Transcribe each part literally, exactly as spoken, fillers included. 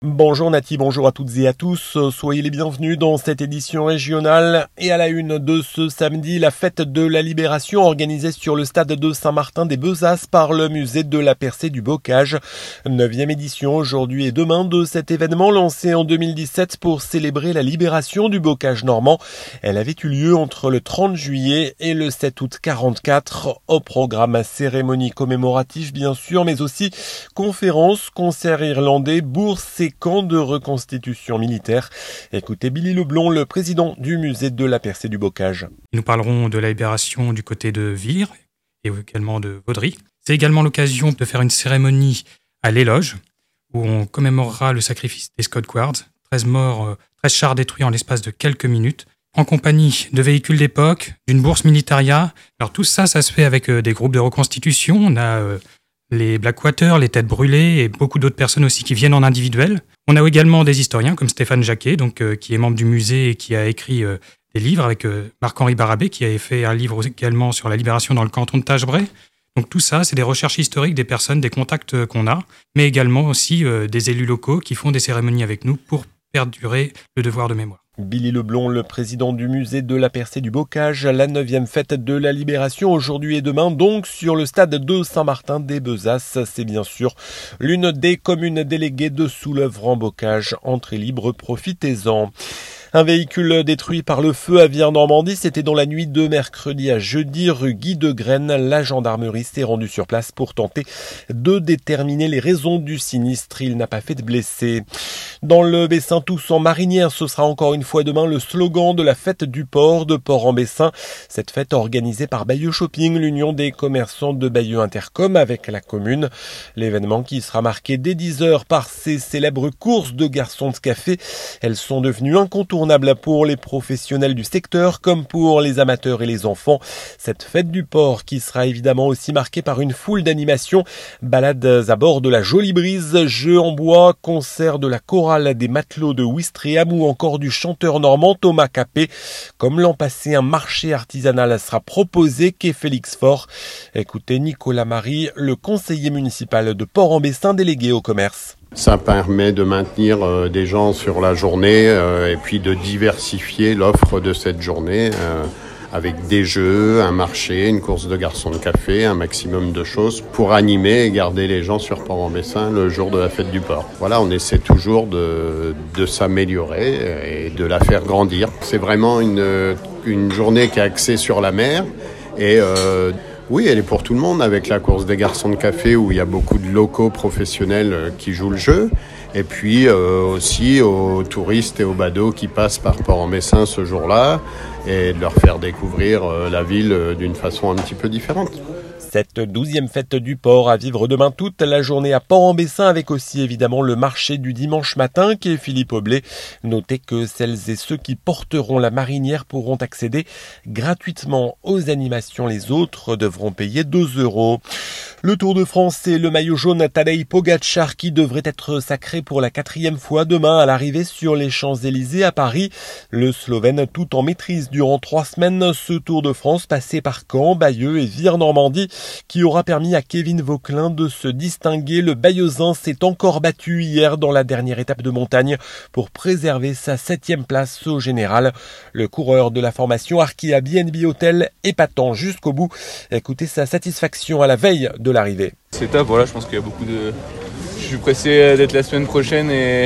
Bonjour Nati, bonjour à toutes et à tous, soyez les bienvenus dans cette édition régionale et à la une de ce samedi, la fête de la Libération organisée sur le stade de Saint-Martin-des-Bezas par le musée de la Percée du Bocage. Neuvième édition aujourd'hui et demain de cet événement lancé en deux mille dix-sept pour célébrer la libération du Bocage normand. Elle avait eu lieu entre le trente juillet et le sept août quarante-quatre. Au programme cérémonie commémorative bien sûr, mais aussi conférences, concerts irlandais, bourses et camp de reconstitution militaire. Écoutez Billy Leblond, le président du musée de la Percée du Bocage. Nous parlerons de la libération du côté de Vire et également de Vaudry. C'est également l'occasion de faire une cérémonie à l'éloge où on commémorera le sacrifice des Scott Guards, treize morts, treize chars détruits en l'espace de quelques minutes, en compagnie de véhicules d'époque, d'une bourse militaria. Alors tout ça, ça se fait avec des groupes de reconstitution. On a euh, les Blackwater, les Têtes Brûlées et beaucoup d'autres personnes aussi qui viennent en individuel. On a également des historiens comme Stéphane Jacquet, donc, euh, qui est membre du musée et qui a écrit euh, des livres avec euh, Marc-Henri Barabé, qui avait fait un livre également sur la libération dans le canton de Tagebray. Donc tout ça, c'est des recherches historiques des personnes, des contacts euh, qu'on a, mais également aussi euh, des élus locaux qui font des cérémonies avec nous pour perdurer le devoir de mémoire. Billy Leblond, le président du musée de la Percée du Bocage, la neuvième fête de la Libération aujourd'hui et demain, donc sur le stade de Saint-Martin-des-Bezas. C'est bien sûr l'une des communes déléguées de Soulèvres-en-Bocage. Entrée libre, profitez-en. Un véhicule détruit par le feu à Vire-Normandie, c'était dans la nuit de mercredi à jeudi, rue Guy de Graine. La gendarmerie s'est rendue sur place pour tenter de déterminer les raisons du sinistre. Il n'a pas fait de blessés. Dans le Bessin, tous en marinière, ce sera encore une fois demain le slogan de la fête du port de Port-en-Bessin. Cette fête organisée par Bayeux Shopping, l'union des commerçants de Bayeux Intercom avec la commune. L'événement qui sera marqué dès dix heures par ces célèbres courses de garçons de café. Elles sont devenues incontournables pour les professionnels du secteur comme pour les amateurs et les enfants. Cette fête du port qui sera évidemment aussi marquée par une foule d'animations, balades à bord de la Jolie Brise, jeux en bois, concerts de la chorale des matelots de Ouistreham ou encore du chanteur normand Thomas Capet. Comme l'an passé, un marché artisanal sera proposé quai Félix Faure. Écoutez Nicolas Marie, le conseiller municipal de Port-en-Bessin délégué au commerce. Ça permet de maintenir euh, des gens sur la journée euh, et puis de diversifier l'offre de cette journée euh, avec des jeux, un marché, une course de garçons de café, un maximum de choses pour animer et garder les gens sur Port-en-Bessin le jour de la fête du port. Voilà, on essaie toujours de, de s'améliorer et de la faire grandir. C'est vraiment une, une journée qui est axée sur la mer et euh, oui, elle est pour tout le monde avec la course des garçons de café où il y a beaucoup de locaux professionnels qui jouent le jeu. Et puis euh, aussi aux touristes et aux badauds qui passent par Port-en-Bessin ce jour-là et de leur faire découvrir euh, la ville d'une façon un petit peu différente. Cette douzième fête du port à vivre demain toute la journée à Port-en-Bessin avec aussi évidemment le marché du dimanche matin qui est Philippe Aublé. Notez que celles et ceux qui porteront la marinière pourront accéder gratuitement aux animations. Les autres devront payer deux euros. Le Tour de France et le maillot jaune Tadej Pogačar qui devrait être sacré pour la quatrième fois demain à l'arrivée sur les Champs-Élysées à Paris. Le Slovène tout en maîtrise durant trois semaines. Ce Tour de France passé par Caen, Bayeux et Vire-Normandie qui aura permis à Kevin Vauquelin de se distinguer. Le Bayeuxin s'est encore battu hier dans la dernière étape de montagne pour préserver sa septième place au général. Le coureur de la formation Arkea B and B Hotel épatant jusqu'au bout. Écoutez sa satisfaction à la veille de l'arrivée. C'est top, voilà, je pense qu'il y a beaucoup de... Je suis pressé d'être la semaine prochaine et,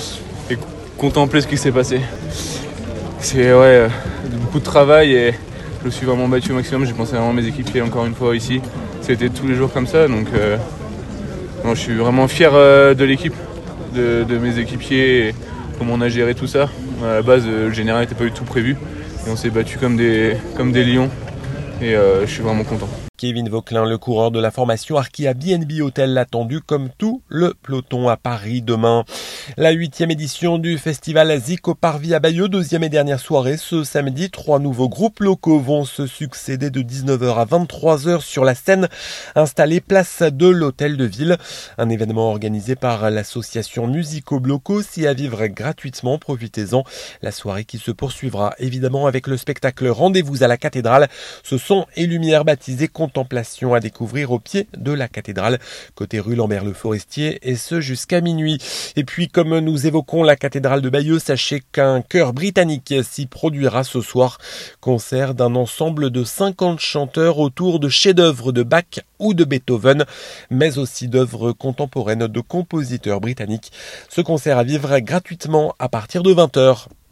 et contempler ce qui s'est passé. C'est ouais, beaucoup de travail et je me suis vraiment battu au maximum. J'ai pensé vraiment à mes équipiers encore une fois ici. C'était tous les jours comme ça, donc euh, non, je suis vraiment fier euh, de l'équipe, de, de mes équipiers et comment on a géré tout ça. À la base, le général n'était pas du tout prévu et on s'est battu comme des, comme des lions et euh, je suis vraiment content. Kevin Vauquelin, le coureur de la formation Arkea B and B Hotel, attendu comme tout le peloton à Paris demain. La huitième édition du festival Zik au Parvis à Bayeux, deuxième et dernière soirée ce samedi. Trois nouveaux groupes locaux vont se succéder de dix-neuf heures à vingt-trois heures sur la scène installée place de l'Hôtel de Ville. Un événement organisé par l'association Musico Blocos et à vivre gratuitement. Profitez-en. La soirée qui se poursuivra évidemment avec le spectacle Rendez-vous à la cathédrale. Ce son et lumière baptisé Contemporain contemplation à découvrir au pied de la cathédrale, côté rue Lambert-le-Forestier, et ce jusqu'à minuit. Et puis, comme nous évoquons la cathédrale de Bayeux, sachez qu'un chœur britannique s'y produira ce soir. Concert d'un ensemble de cinquante chanteurs autour de chefs-d'œuvre de Bach ou de Beethoven, mais aussi d'œuvres contemporaines de compositeurs britanniques. Ce concert à vivre gratuitement à partir de vingt heures.